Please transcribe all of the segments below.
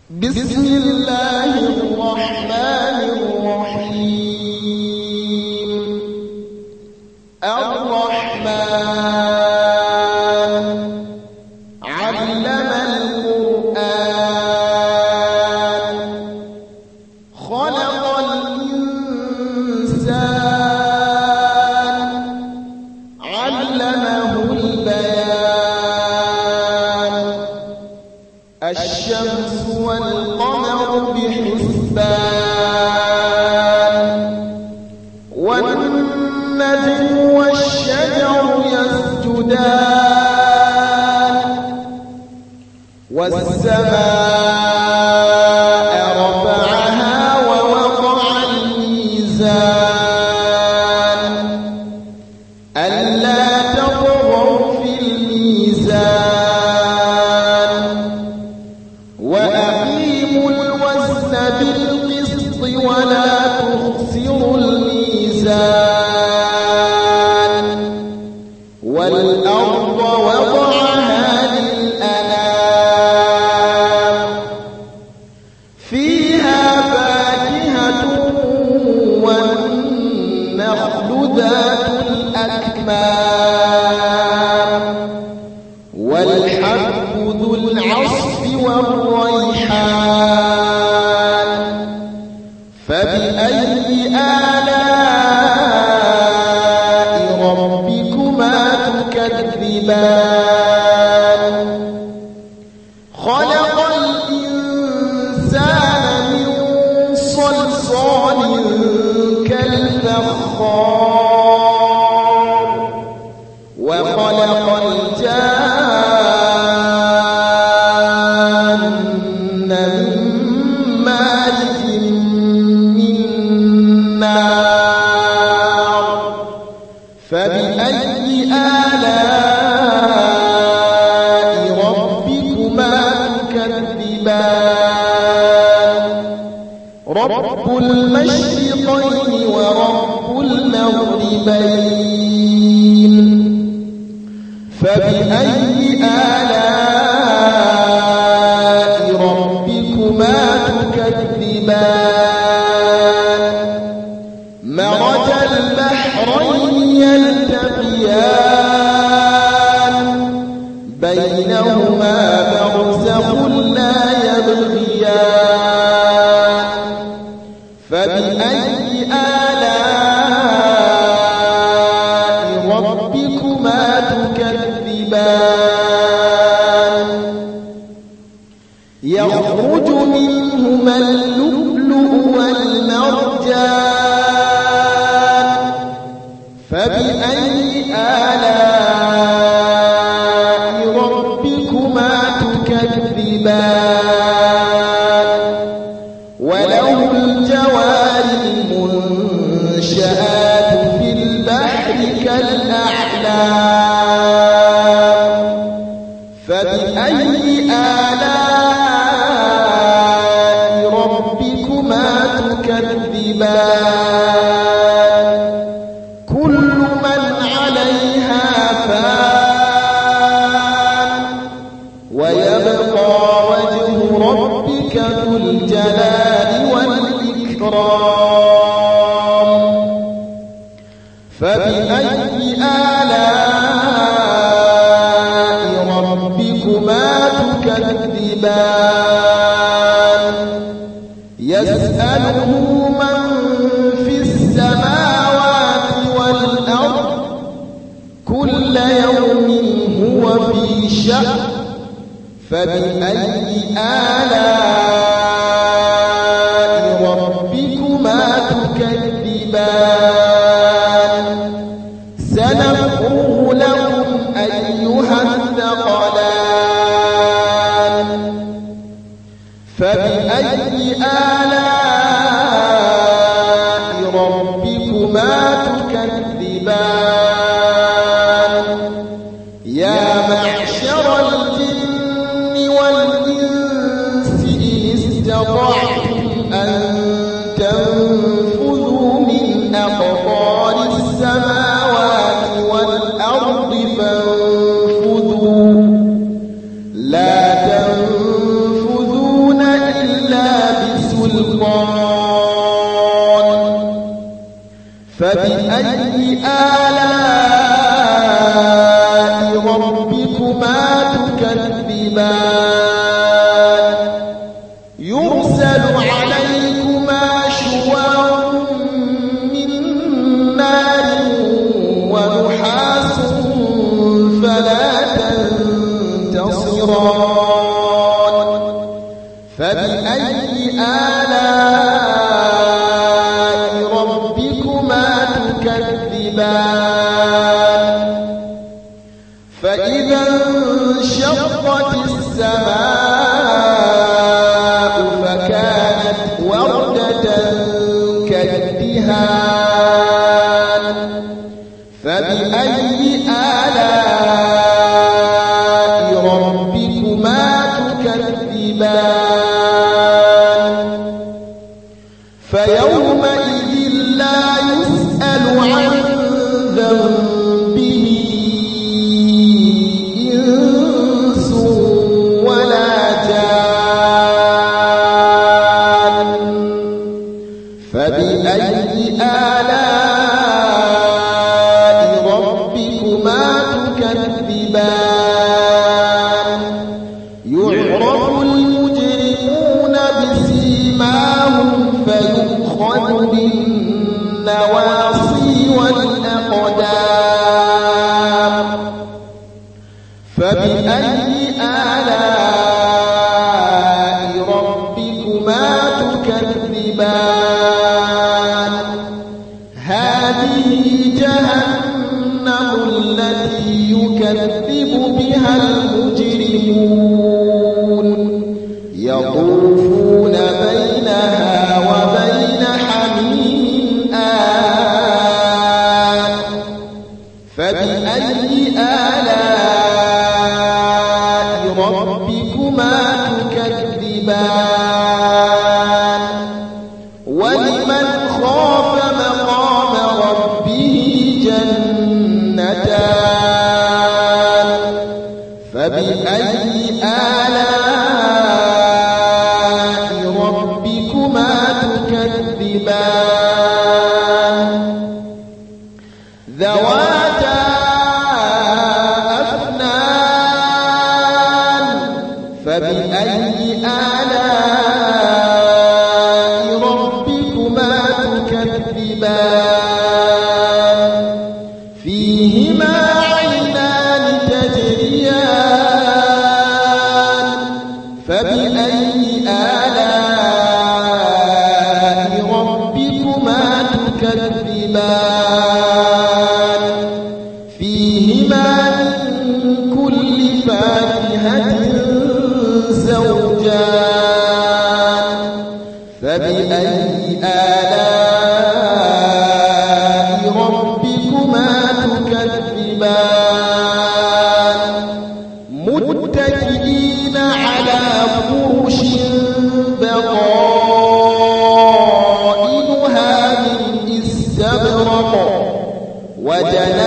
بسم الله الرحمن الرحيم. الرحمن علم القرآن خلق الإنسان علمه البيان الشمس والقمر بحسبان والنجم والشجر يسجدان والسماء رفعها ووضع الميزان ألا تطغوا في الميزان وأقيموا الوزن بالقسط ولا تخسروا الميزان والأرض وضعها للأنام فيها فاكهة والنخل ذات الأكمام والحب ذو العصف والريحان فبأي آلاء ربكما تكذبان خلق الإنسان من صلصال كالفخار وخلق الجان من مارج من نار فبأي آلاء ربكما تكذبان رب المشرقين ورب المغربين فبأي آلاء ربكما تكذبان مرج البحرين يلتقيان بينهما برزخ لا يبغيان فبأي آلاء ربكما تكذبان يخرج منهما اللؤلؤ والمرجان فبأي آلاء ربكما تكذبان وله الجوار المنشآت في البحر كالأعلام فبأي آلاء ربكما تكذبان كل من عليها فان ويبقى وجه ربك ذو الجلال والإكرام فبأي آلاء ربكما تكذبان يسأله من في السماوات والأرض كل يوم هو في شأن فبأي آلاء ربكما تكذبان سنفرغ لكم أيها الثقلان فبأي آلاء ربكما تكذبان يا معشر الجن والإنس إن استطعتم أن تنفذوا من أقطار السماوات والأرض فانفذوا لا تنفذون إلا فبأي آلاء ربكما تكذبان يرسل عليكما شواظ من نار ونحاس فلا تنتصران فبأي آلاء ربكما تكذبان فإذا انشقت السماء فكانت وردة كالدهان فبأي آلاء ربكما تكذبان فيومئذ لا يسأل عن ذنبه إنس ولا جان فبأي آلاء ربكما تكذبان يعرف المجرمون بسيماهم فيؤخذ بالنواصي والأقدام فبأي آلاء ربكما تكذبان هذه جهنم التي يكذب بها المجرمون يطوفون بينها وبين حميم آن فبأي آلاء ربكما تكذبان ولمن خاف مقام ربه جنتان فبأي آلاء ربكما تكذبان ذواتا أفنان فبأي آلاء ربكما تكذبان فيهما عينان تجريان فبأي آلاء ربكما تكذبان فيهما من كل فاكهة زوجان فبأي آلاء ربكما تكذبان متكئين على فرش بطائنها من استبرق وجنى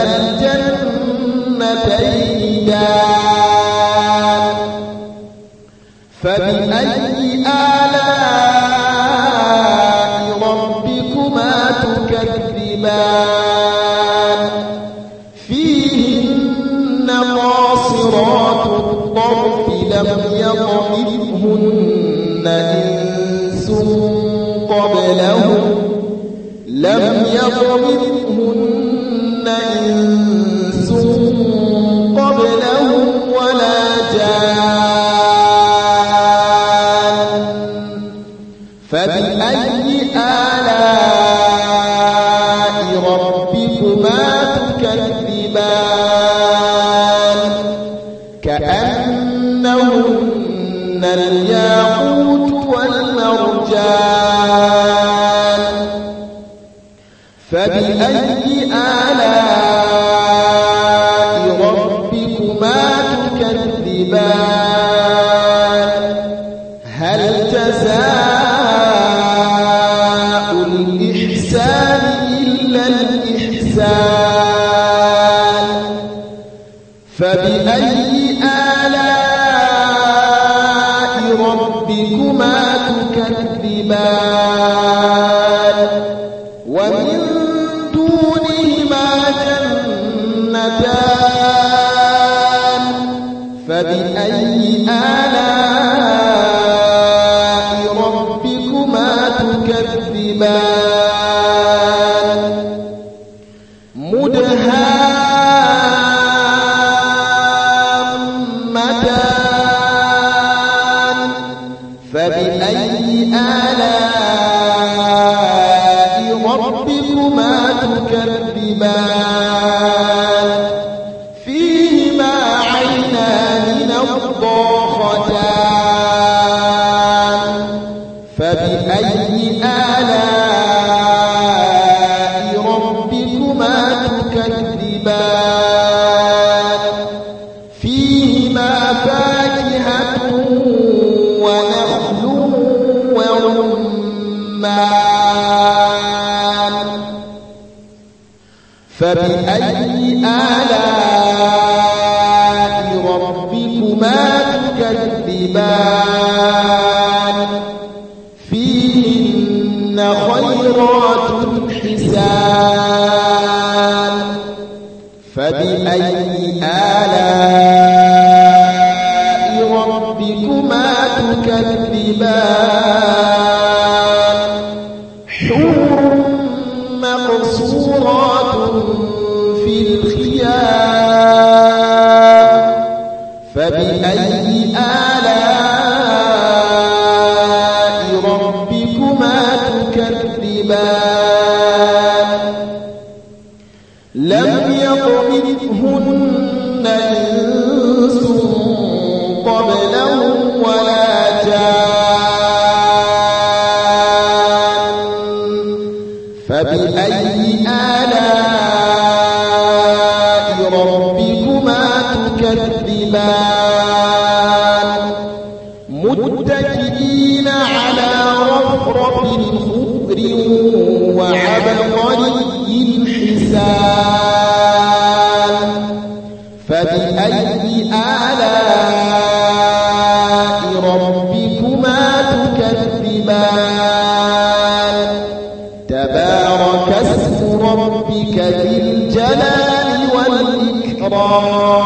الجنتين دان فبأي آلاء ربكما تكذبان فيهن قاصرات الطرف لم يطمثهن إنس قبلهم ولا جان فبأي آلاء ربكما تكذبان كأنهن الياقوت والمرجان فبأي آلاء ربكما تكذبان هل جزاء الإحسان إلا الإحسان فبأي آلاء ربكما تكذبان ومن دون نعمتان فبأي آلاء ربكما تكذبان مدهامتان فبأي آلاء ربكما تكذبان فيهما عينان نضاختان فبأي آلاء ربكما تكذبان فيهما فاكهة ونخل ورمان فبأي آلاء ربكما تكذبان فيهن خيرات حسان فبأي آلاء ربكما تكذبان حور مقصورات في الخيام فبأي آلاء ربكما تكذبان لم يطمثهن إنس قبلهم ولا جان فبأي آلاء ربكما تكذبان متكئين على رفرف خضر وعبقري حسان فبأي آلاء ربكما تكذبان تبارك اسم ربك ذي الجلال والإكرام